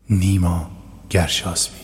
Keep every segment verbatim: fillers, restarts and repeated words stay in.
نیما گرشاسبی.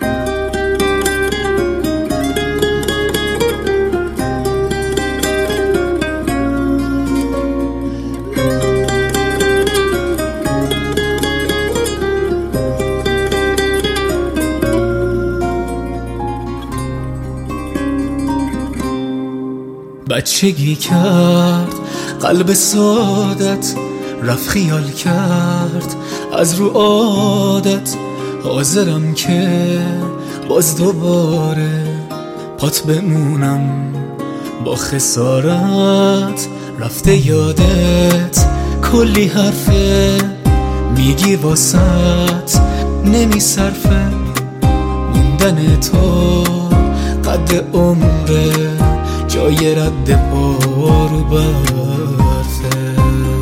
بچگی کرد قلب سادت، رفت خیال کرد از رو عادت. حاضرم که باز دوباره پات بمونم با خسارت. رفته یادت کلی حرفه میگی واسط نمی صرفه. موندن تو قد عمره، جای رد پا رو برفه.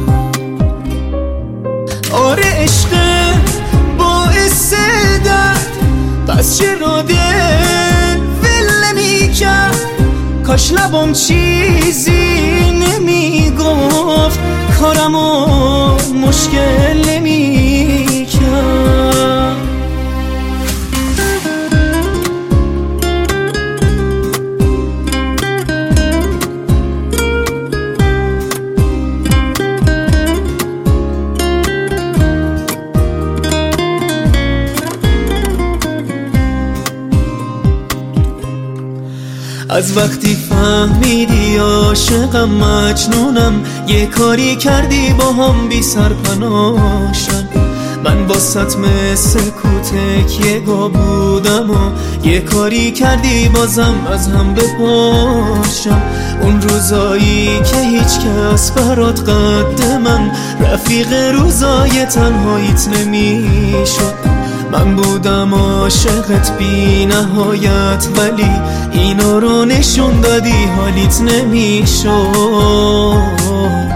آره عشقت باعث درد، پس چرا دل ول نمی‌کرد؟ کاش لبم چیزی نمیگفت، کارمو مشکل نمی‌کرد. از وقتی فهمیدی عاشقم مجنونم، یه کاری کردی با هم بی سرپناشم. من واسط مثل کوتک گا بودم و یه کاری کردی بازم از هم بپاشم. اون روزایی که هیچ کس برات قد من، رفیق روزای تنهاییت نمیشد. من بودم عاشقت بی نهایت، ولی اینا رو نشون دادی حالیت نمیشد.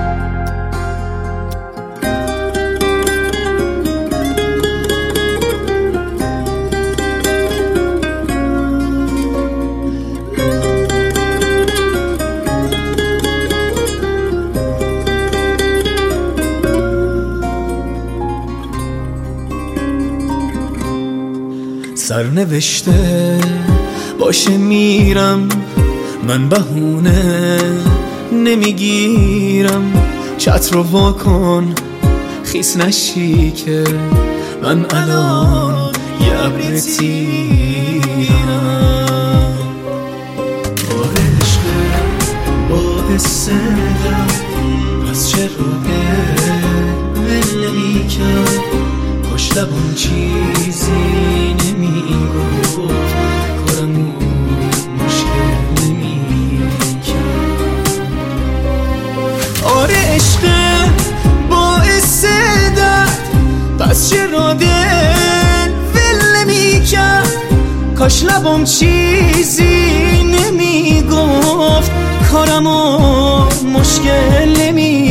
سرنوشته باشه میرم، من بهونه نمیگیرم. چت رو واکن خیس نشی که من الان یه ابر تیرم. آره عشقت باعث درد، پس چرا ول نمی‌کرد؟ کاش لبم چیزی نمیگفت، کارمو مشکل نمی‌کرد. آره عشقت باعث درد، پس چرا دل ول نمی‌کرد؟ کاش لبم چیزی نمیگفت، کارمو مشکل نمی‌کرد.